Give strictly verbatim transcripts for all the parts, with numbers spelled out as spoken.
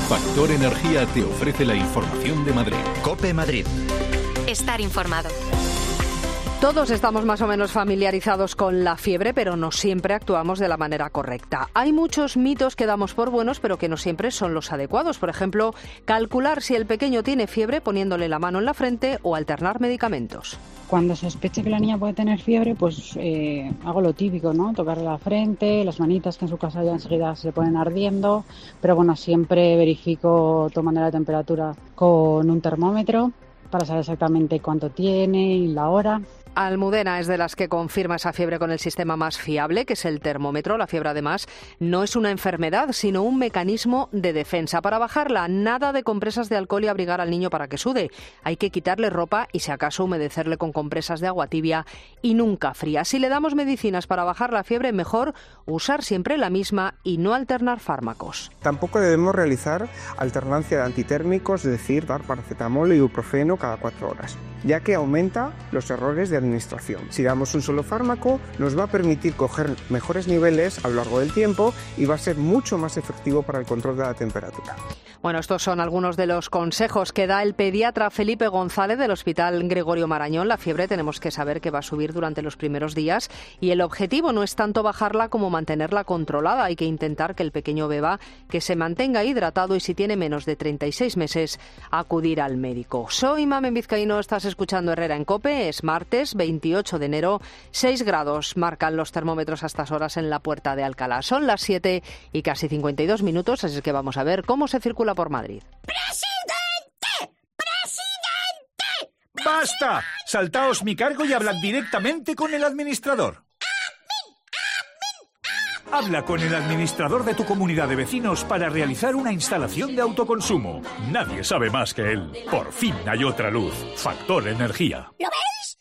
Factor Energía te ofrece la información de Madrid. COPE Madrid. Estar informado. Todos estamos más o menos familiarizados con la fiebre, pero no siempre actuamos de la manera correcta. Hay muchos mitos que damos por buenos, pero que no siempre son los adecuados. Por ejemplo, calcular si el pequeño tiene fiebre poniéndole la mano en la frente o alternar medicamentos. Cuando sospeche que la niña puede tener fiebre, pues eh, hago lo típico, ¿no? Tocarle la frente, las manitas que en su casa ya enseguida se ponen ardiendo, pero bueno, siempre verifico tomando la temperatura con un termómetro para saber exactamente cuánto tiene y la hora. Almudena es de las que confirma esa fiebre con el sistema más fiable, que es el termómetro. La fiebre, además, no es una enfermedad, sino un mecanismo de defensa. Para bajarla, nada de compresas de alcohol y abrigar al niño para que sude. Hay que quitarle ropa y, si acaso, humedecerle con compresas de agua tibia y nunca fría. Si le damos medicinas para bajar la fiebre, mejor usar siempre la misma y no alternar fármacos. Tampoco debemos realizar alternancia de antitérmicos, es decir, dar paracetamol y ibuprofeno cada cuatro horas, ya que aumenta los errores de administración. Si damos un solo fármaco, nos va a permitir coger mejores niveles a lo largo del tiempo y va a ser mucho más efectivo para el control de la temperatura. Bueno, estos son algunos de los consejos que da el pediatra Felipe González del Hospital Gregorio Marañón. La fiebre tenemos que saber que va a subir durante los primeros días y el objetivo no es tanto bajarla como mantenerla controlada. Hay que intentar que el pequeño beba que se mantenga hidratado y, si tiene menos de treinta y seis meses, acudir al médico. Soy Mamen Vizcaíno, estás escuchando Herrera en COPE. Es martes veintiocho de enero, seis grados marcan los termómetros a estas horas en la Puerta de Alcalá. Son las siete y casi cincuenta y dos minutos, así que vamos a ver cómo se circula por Madrid. ¡Presidente! ¡Presidente! ¡Basta! Saltaos mi cargo y hablad directamente con el administrador. Habla con el administrador de tu comunidad de vecinos para realizar una instalación de autoconsumo. Nadie sabe más que él. Por fin hay otra luz. Factor Energía. ¿Lo veis?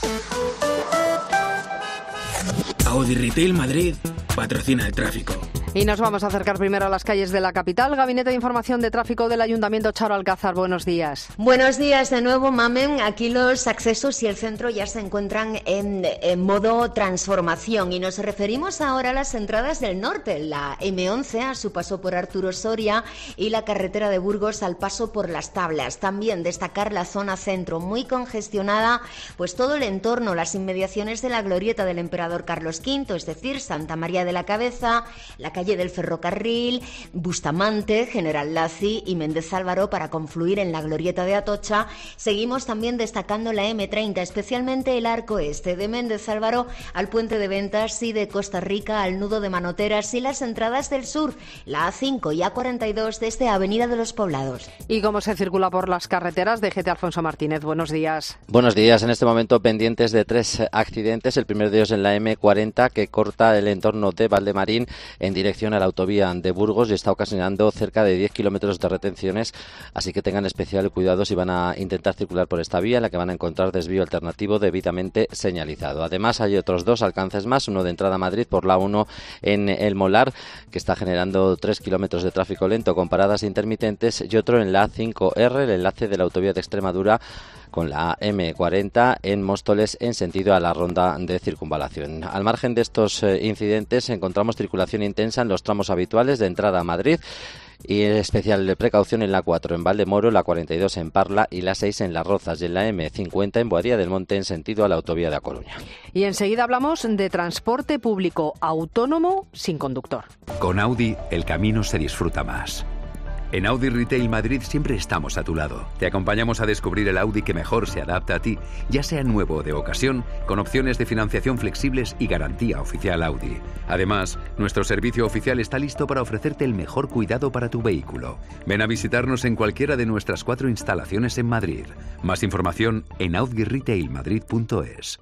Audi Retail Madrid patrocina el tráfico. Y nos vamos a acercar primero a las calles de la capital. Gabinete de Información de Tráfico del Ayuntamiento, Charo Alcázar, buenos días. Buenos días de nuevo, Mamen. Aquí los accesos y el centro ya se encuentran en, en modo transformación y nos referimos ahora a las entradas del norte, la eme once a su paso por Arturo Soria y la carretera de Burgos al paso por Las Tablas. También destacar la zona centro, muy congestionada, pues todo el entorno, las inmediaciones de la glorieta del Emperador Carlos quinto, es decir, Santa María de la Cabeza, la calle del Ferrocarril, Bustamante, General Laci y Méndez Álvaro para confluir en la glorieta de Atocha. Seguimos también destacando la eme treinta, especialmente el arco este de Méndez Álvaro al puente de Ventas y de Costa Rica al nudo de Manoteras y las entradas del sur, la a cinco y a cuarenta y dos desde Avenida de los Poblados. ¿Y cómo se circula por las carreteras? D G T Alfonso Martínez, buenos días. Buenos días. En este momento pendientes de tres accidentes. El primero de ellos en la eme cuarenta, que corta el entorno de Valdemarín en dirección a la autovía de Burgos y está ocasionando cerca de diez kilómetros de retenciones, así que tengan especial cuidado si van a intentar circular por esta vía, en la que van a encontrar desvío alternativo debidamente señalizado. Además, hay otros dos alcances más, uno de entrada a Madrid por la uno en El Molar, que está generando tres kilómetros de tráfico lento con paradas intermitentes, y otro en la a cinco erre, el enlace de la autovía de Extremadura con la eme cuarenta en Móstoles en sentido a la ronda de circunvalación. Al margen de estos eh, incidentes encontramos circulación intensa en los tramos habituales de entrada a Madrid y especial de precaución en la cuatro en Valdemoro, la cuarenta y dos en Parla y la seis en Las Rozas y en la eme cincuenta en Boadilla del Monte en sentido a la autovía de A Coruña. Y enseguida hablamos de transporte público autónomo sin conductor. Con Audi el camino se disfruta más. En Audi Retail Madrid siempre estamos a tu lado. Te acompañamos a descubrir el Audi que mejor se adapta a ti, ya sea nuevo o de ocasión, con opciones de financiación flexibles y garantía oficial Audi. Además, nuestro servicio oficial está listo para ofrecerte el mejor cuidado para tu vehículo. Ven a visitarnos en cualquiera de nuestras cuatro instalaciones en Madrid. Más información en audi retail madrid punto es.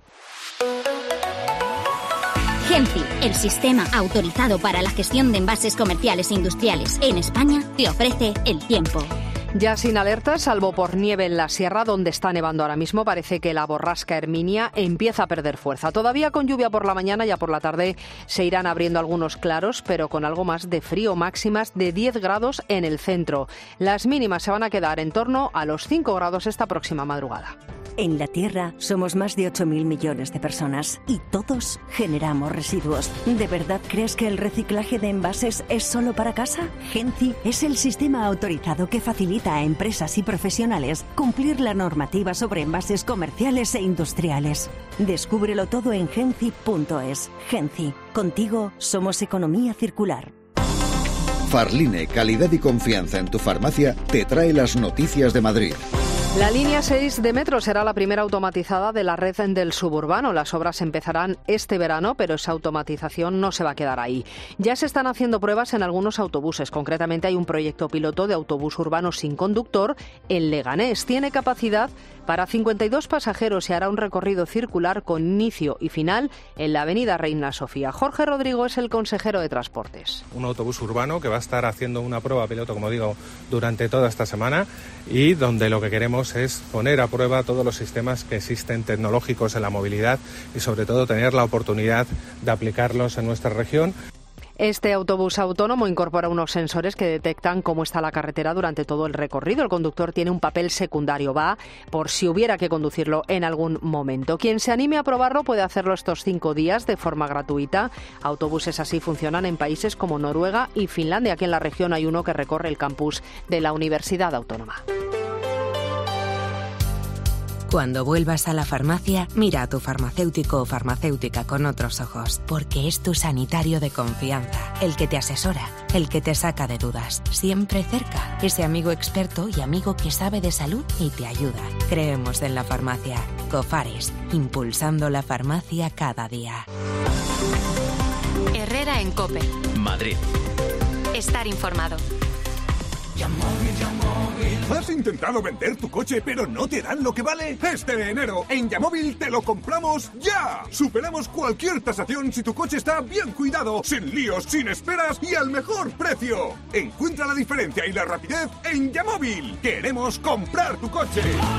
Genfi, el sistema autorizado para la gestión de envases comerciales e industriales en España, te ofrece el tiempo. Ya sin alertas, salvo por nieve en la sierra, donde está nevando ahora mismo, parece que la borrasca Herminia empieza a perder fuerza. Todavía con lluvia por la mañana, ya por la tarde se irán abriendo algunos claros, pero con algo más de frío, máximas de diez grados en el centro. Las mínimas se van a quedar en torno a los cinco grados esta próxima madrugada. En la Tierra somos más de ocho mil millones de personas y todos generamos residuos. ¿De verdad crees que el reciclaje de envases es solo para casa? Genci es el sistema autorizado que facilita a empresas y profesionales cumplir la normativa sobre envases comerciales e industriales. Descúbrelo todo en genci punto es. Genci, contigo somos economía circular. Farline, calidad y confianza en tu farmacia, te trae las noticias de Madrid. La línea seis de metro será la primera automatizada de la red del suburbano. Las obras empezarán este verano, pero esa automatización no se va a quedar ahí. Ya se están haciendo pruebas en algunos autobuses. Concretamente hay un proyecto piloto de autobús urbano sin conductor en Leganés. Tiene capacidad para cincuenta y dos pasajeros y hará un recorrido circular con inicio y final en la avenida Reina Sofía. Jorge Rodrigo es el consejero de Transportes. Un autobús urbano que va a estar haciendo una prueba piloto, como digo, durante toda esta semana y donde lo que queremos es poner a prueba todos los sistemas que existen tecnológicos en la movilidad y sobre todo tener la oportunidad de aplicarlos en nuestra región. Este autobús autónomo incorpora unos sensores que detectan cómo está la carretera durante todo el recorrido. El conductor tiene un papel secundario, va por si hubiera que conducirlo en algún momento. Quien se anime a probarlo puede hacerlo estos cinco días de forma gratuita. Autobuses así funcionan en países como Noruega y Finlandia. Aquí en la región hay uno que recorre el campus de la Universidad Autónoma. Cuando vuelvas a la farmacia, mira a tu farmacéutico o farmacéutica con otros ojos, porque es tu sanitario de confianza, el que te asesora, el que te saca de dudas, siempre cerca, ese amigo experto y amigo que sabe de salud y te ayuda. Creemos en la farmacia. Cofares, impulsando la farmacia cada día. Herrera en COPE. Madrid. Estar informado. ¿Has intentado vender tu coche pero no te dan lo que vale? Este enero en Yamóvil te lo compramos ya. Superamos cualquier tasación si tu coche está bien cuidado, sin líos, sin esperas y al mejor precio. Encuentra la diferencia y la rapidez en Yamóvil. Queremos comprar tu coche.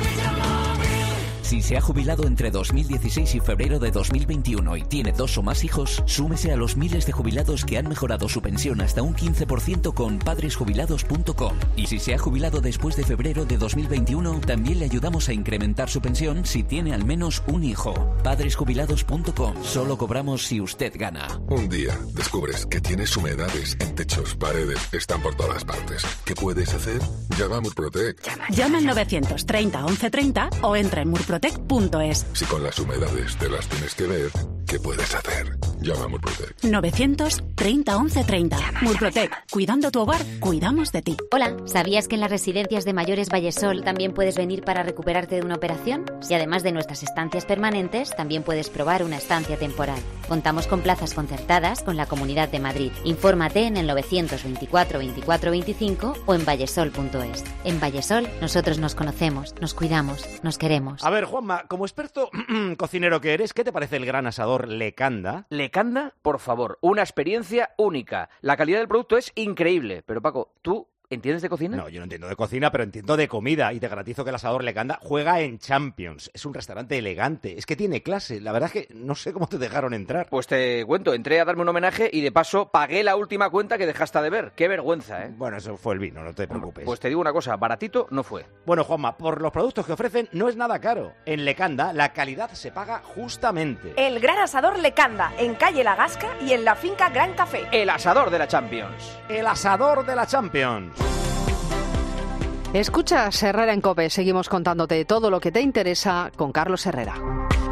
Si se ha jubilado entre dos mil dieciséis y febrero de dos mil veintiuno y tiene dos o más hijos, súmese a los miles de jubilados que han mejorado su pensión hasta un quince por ciento con padres jubilados punto com. Y si se ha jubilado después de febrero de dos mil veintiuno, también le ayudamos a incrementar su pensión si tiene al menos un hijo. padres jubilados punto com. Solo cobramos si usted gana. Un día descubres que tienes humedades en techos, paredes, están por todas partes. ¿Qué puedes hacer? Llama a Murprotec. Llama al novecientos treinta once treinta o entra en murprotec punto es. Si con las humedades te las tienes que ver, ¿qué puedes hacer? Llama a Murprotec. novecientos treinta once treinta. Murprotec. Cuidando tu hogar, cuidamos de ti. Hola, ¿sabías que en las residencias de mayores Vallesol también puedes venir para recuperarte de una operación? Y además de nuestras estancias permanentes, también puedes probar una estancia temporal. Contamos con plazas concertadas con la Comunidad de Madrid. Infórmate en el novecientos veinticuatro veinticuatro veinticinco o en vallesol punto es. En Vallesol nosotros nos conocemos, nos cuidamos, nos queremos. A ver, Juanma, como experto cocinero que eres, ¿qué te parece el gran asador Lecanda? ¿Lecanda? Por favor, una experiencia única. La calidad del producto es increíble. Pero Paco, ¿tú entiendes de cocina? No, yo no entiendo de cocina, pero entiendo de comida. Y te garantizo que el asador Lecanda juega en Champions. Es un restaurante elegante. Es que tiene clase. La verdad es que no sé cómo te dejaron entrar. Pues te cuento, entré a darme un homenaje y de paso pagué la última cuenta que dejaste de ver. Qué vergüenza, ¿eh? Bueno, eso fue el vino, no te preocupes. Pues te digo una cosa, baratito no fue. Bueno, Juanma, por los productos que ofrecen no es nada caro. En Lecanda la calidad se paga justamente. El gran asador Lecanda, en calle La Gasca y en la finca Gran Café. El asador de la Champions. El asador de la Champions. Escuchas Herrera en COPE. Seguimos contándote todo lo que te interesa con Carlos Herrera.